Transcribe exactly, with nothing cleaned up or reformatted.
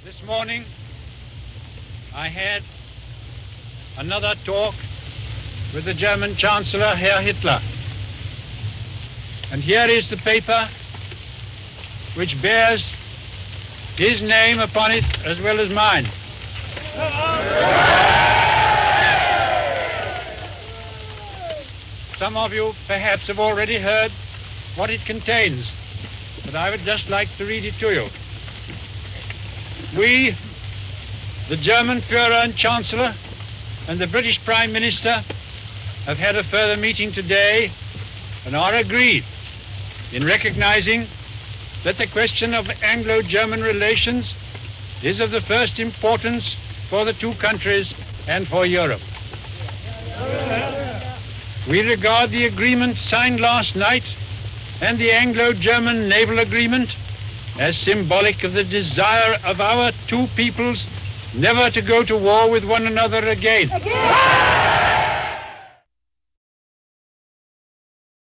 This morning, I had another talk with the German Chancellor, Herr Hitler. And here is the paper which bears his name upon it as well as mine. Some of you perhaps have already heard what it contains, but I would just like to read it to you. We, the German Führer and Chancellor, and the British Prime Minister have had a further meeting today and are agreed in recognizing that the question of Anglo-German relations is of the first importance for the two countries and for Europe. We regard the agreement signed last night and the Anglo-German naval agreement as symbolic of the desire of our two peoples never to go to war with one another again. Again!